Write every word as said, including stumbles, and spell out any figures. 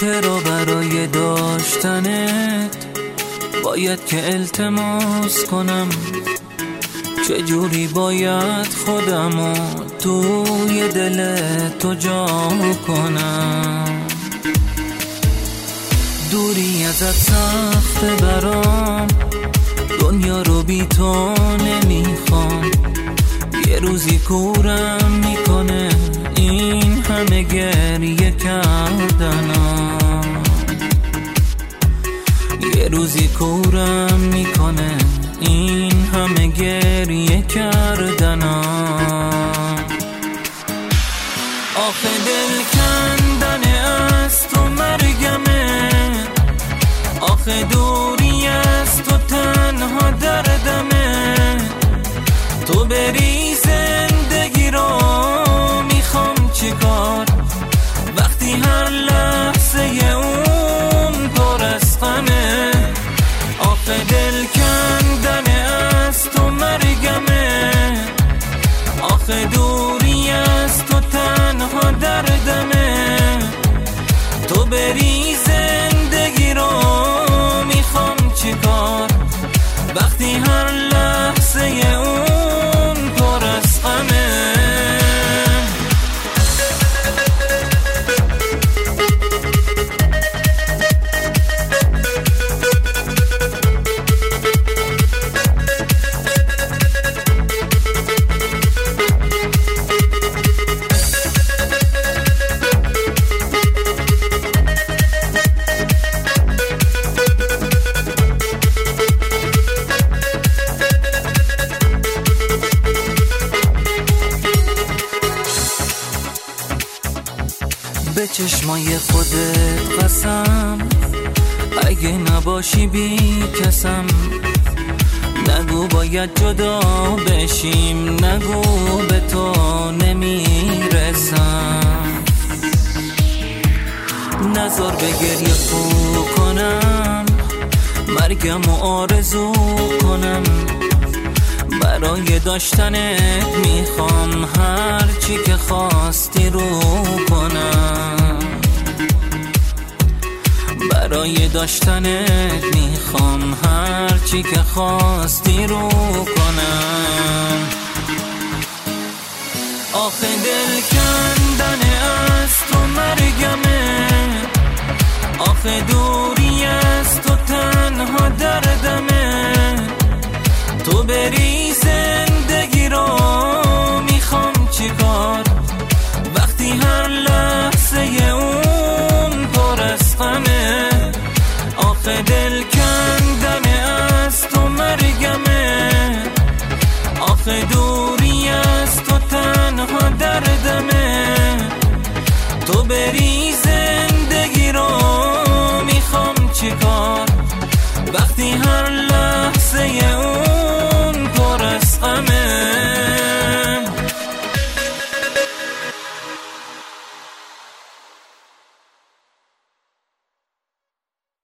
چرا برای داشتنت باید که التماس کنم؟ چجوری باید خودمو توی دل تو جا کنم؟ دوری ازت سخته برام، دنیا رو بی تو نمیخوام. یه روزی کورم میکنه این همه گریه کردنم، یه روزی کورم میکنه این همه گریه کردنم. آخه دل کندن از تو مرگمه، آخه دوری از تو تنها دردمه. تو بری زندگی رو میخوام چیکار وقتی هر لحظه اون پر از غمه؟ آخه دل کندن از تو مرگمه، آخه دوری از تو تنها دردمه. تو بری زندگی رو میخوام چیکار وقتی هر لحظه اون پر از غمه؟ به چشمای خودت قسم، اگه نباشی بی کسم. نگو باید جدا بشیم، نگو به تو نمیرسم. نذار به گریه خو کنم، مرگم و آرزو کنم. برای داشتنت میخوام هر چی که خواستی رو کنم، برای داشتنت میخوام هر چی که خواستی رو کنم. آخه دل کندن از تو مرگمه، آخه دوری از تو تنها دردمه. تو بری زندگی رو میخوام چیکار وقتی هر لحظه اون پر از غمه؟ آخه دل کندن از تو مرگمه، آخه دوری از تو تنها دردمه. تو بری زندگی رو میخوام چیکار وقتی هر لحظه